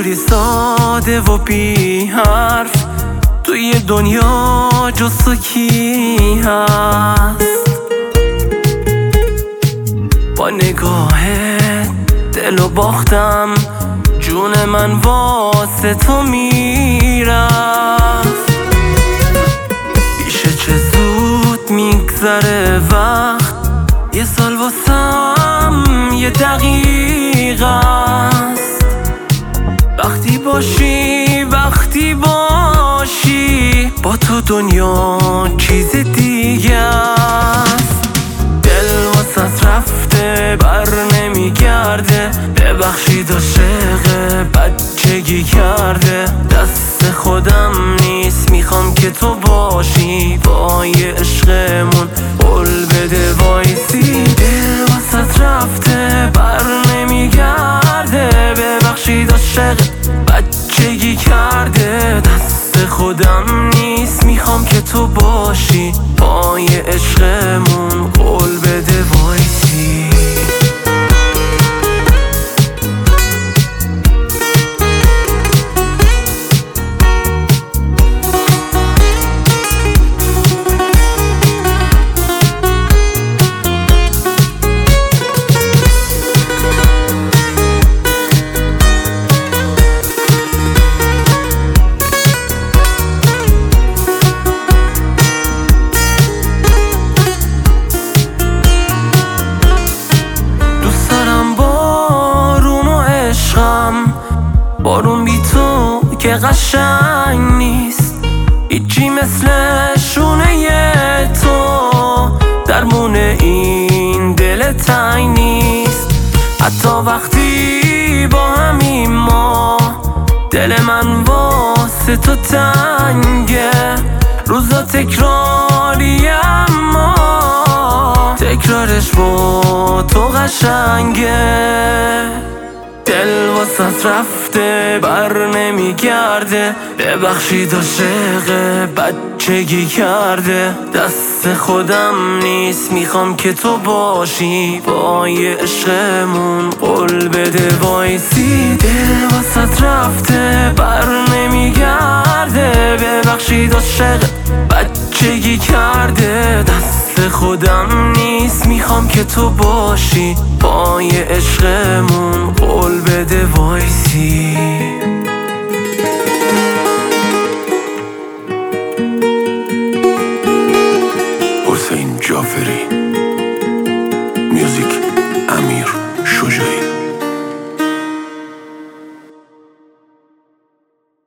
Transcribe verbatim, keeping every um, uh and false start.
جوری ساده و بی حرف توی دنیا جز تو کی هست؟ با نگاهت دلو باختم، جون من واسه تو میرفت. پیشه چه زود میگذره وقت، یه سال واسم یه دقیقه است. وقتی باشی وقتی باشی با تو دنیا چیز دیگه است. دل واسه رفته بر نمیگرده، ببخشید عاشق بچگی کرده. دست خودم نیست، میخوام که تو باشی وای عشقمون قول بده وایسی. دل واسه رفته بر نمیگرده، ببخشید عاشق بچگی کرده. دست خودم نیست، میخوام که تو باشی وای عشقمون قول بده وایسی. بارون بی تو که قشنگ نیست، هیچی مثل شونه تو درمون این دل تنگ نیست. حتی وقتی با همیم ما دل من واسه تو تنگه. روزا تکراری اما تکرارش با تو قشنگه. دل واسه رفته بر نمیگرده، ببخشید عاشق بچگی کرده. دست خودم نیست، میخوام که تو باشی وای عشقمون قول بده وایسی. دل واسه رفته بر نمیگرده، ببخشید عاشق بچگی کرده. دست خودم نیست، میخوام که تو باشی وای عشقمون قول بده وایسی. حسین جعفری، میوزیک امیر شجاعی.